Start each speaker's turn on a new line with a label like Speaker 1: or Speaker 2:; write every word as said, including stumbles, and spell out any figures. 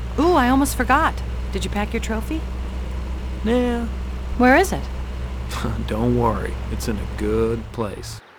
Speaker 1: Ooh, I almost forgot. Did you pack your trophy?
Speaker 2: Nah,
Speaker 1: Where is it?
Speaker 2: don't worry. It's in a good place.